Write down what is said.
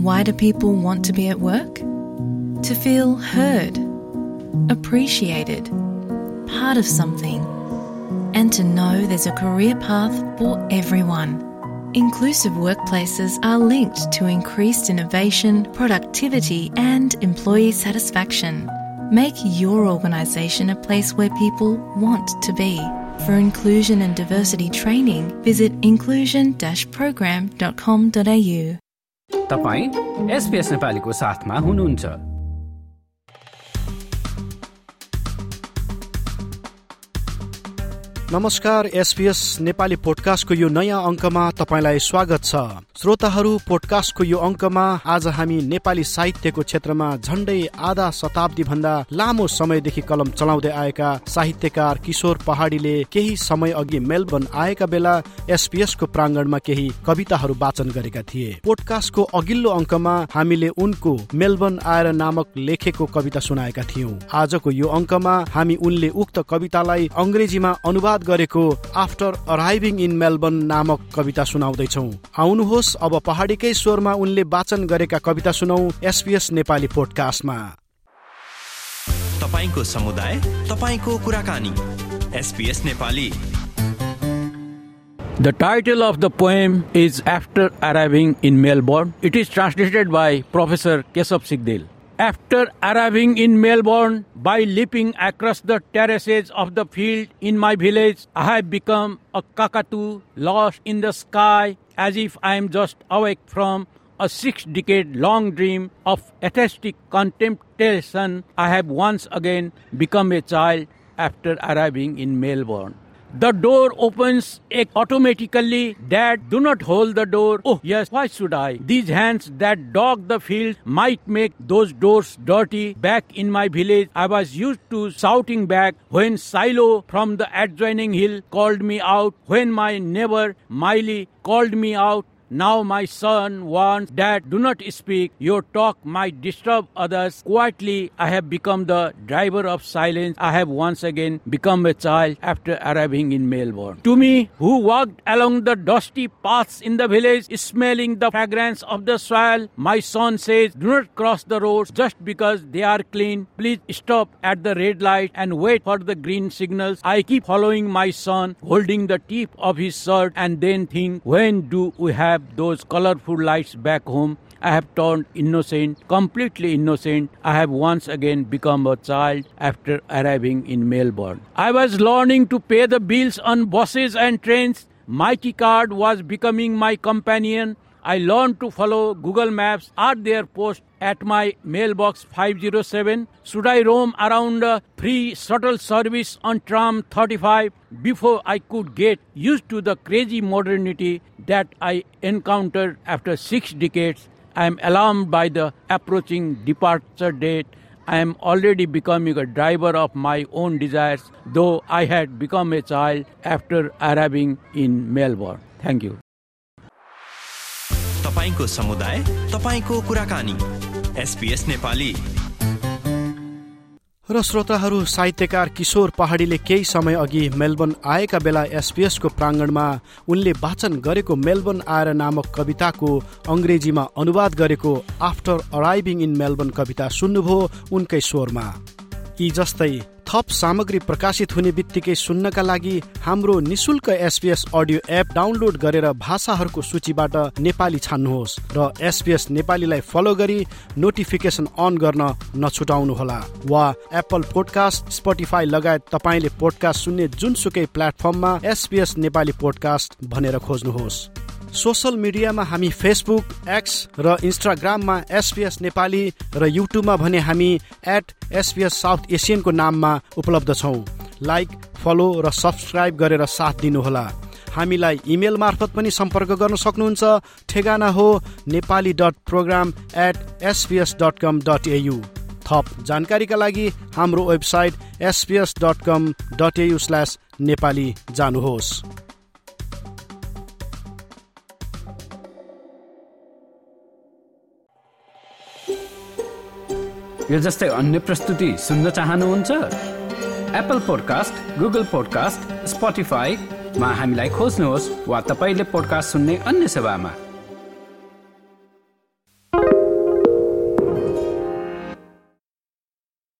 Why do people want to be at work? To feel heard, appreciated, part of something, and to know there's a career path for everyone. Inclusive workplaces are linked to increased innovation, productivity, and employee satisfaction. Make your organisation a place where people want to be. For inclusion and diversity training, visit inclusion-program.com.au. तपाईं SBS नेपालीको साथमा हुनुहुन्छ। नमस्कार, SBS Nepali पोडकास्टको यो नयाँ अङ्कमा तपाईलाई स्वागत छ। श्रोताहरू, पोडकास्टको यो अङ्कमा आज हामी नेपाली साहित्यको क्षेत्रमा झण्डै आधा शताब्दी भन्दा लामो समयदेखि कलम चलाउँदै आएका साहित्यकार किशोर पहाडीले केही समय अघि मेलबर्न आएका बेला SBS को प्राङ्गणमा केही कविताहरू वाचन गरेका थिए। पोडकास्टको अघिल्लो अङ्कमा हामीले उनको मेलबर्न आएर नामक लेखेको कविता सुनाएका थियौं। आजको यो अङ्कमा हामी उनले उक्त कवितालाई अंग्रेजीमा अनुवाद गरेको आफ्टर अराइभिङ इन मेलबर्न नामक कविता सुनाउँदैछौं। आउनुहोस् अब पहाडीकै स्वरमा उनले वाचन गरेका कविता सुनौ SBS नेपाली पोडकास्टमा। तपाईको समुदाय, तपाईको कुराकानी, SBS Nepali. The title of the poem is After Arriving in Melbourne. It is translated by Professor Keshav Sigdel. After arriving in Melbourne, by leaping across the terraces of the field in my village, I have become a cockatoo lost in the sky, as if I am just awake from a 6-decade-long dream of atheistic contemplation. I have once again become a child after arriving in Melbourne. The door opens automatically. Dad, do not hold the door. Oh yes, why should I? These hands that dog the field might make those doors dirty. Back in my village, I was used to shouting back when Silo from the adjoining hill called me out, when my neighbor Miley called me out. Now my son warns, Dad, do not speak. Your talk might disturb others. Quietly, I have become the driver of silence. I have once again become a child after arriving in Melbourne. To me, who walked along the dusty paths in the village, smelling the fragrance of the soil, my son says, do not cross the roads just because they are clean. Please stop at the red light and wait for the green signals. I keep following my son, holding the tip of his shirt, and then think, when do we have those colorful lights back home? I have turned innocent, completely innocent. I have once again become a child after arriving in Melbourne. I was learning to pay the bills on buses and trains. Mighty Card was becoming my companion. I learned to follow Google Maps at their post at my mailbox 507. Should I roam around a free shuttle service on tram 35? Before I could get used to the crazy modernity that I encountered after 6 decades, I am alarmed by the approaching departure date. I am already becoming a driver of my own desires, though I had become a child after arriving in Melbourne. Thank you. तपाईको समुदाय, तपाईको कुराकानी, SBS Nepali. र श्रोताहरू, साहित्यकार किशोर पहाडीले केही समय अघि Melbourne आएका बेला SBS को प्राङ्गणमा उनले वाचन गरेको मेलबर्न आएर नामक कविताको अंग्रेजीमा अनुवाद गरेको आफ्टर अराइभिङ इन मेलबर्न कविता सुन्नुभयो उनकै स्वरमा। यी जस्तै थप सामग्री प्रकाशित हुने बित्तिकै सुन्नका लागि हाम्रो निशुल्क SBS अडियो एप डाउनलोड गरेर भाषाहरूको सूचीबाट नेपाली छान्नुहोस् र SBS नेपालीलाई फलो गरी नोटिफिकेसन अन गर्न नछुटाउनुहोला। वा एप्पल पोडकास्ट, स्पोटिफाई लगायत तपाईले पोडकास्ट सुन्ने जुनसुकै प्लेटफर्ममा SBS नेपाली पोडकास्ट भनेर खोज्नुहोस्। सोशल मिडियामा हामी फेसबुक, एक्स र इन्स्टाग्राममा SBS नेपाली र युट्युबमा भने हामी @SBS साउथ एसियन को नाममा उपलब्ध छौं। लाइक, फलो र सब्स्क्राइब गरेर साथ दिनुहोला। हामीलाई इमेल मार्फत पनि सम्पर्क गर्न सक्नुहुन्छ। ठेगाना हो nepali.program@sbs.com.au। थप जानकारीका लागि हाम्रो वेबसाइट sbs.com.au/nepali जानुहोस्। यो जस्तै अन्य प्रस्तुति सुन्न चाहनुहुन्छ? एप्पल पोडकास्ट, गुगल पोडकास्ट, स्पोटिफाईमा हामीलाई खोज्नुहोस् वा तपाईले पोडकास्ट सुन्ने अन्य सेवामा।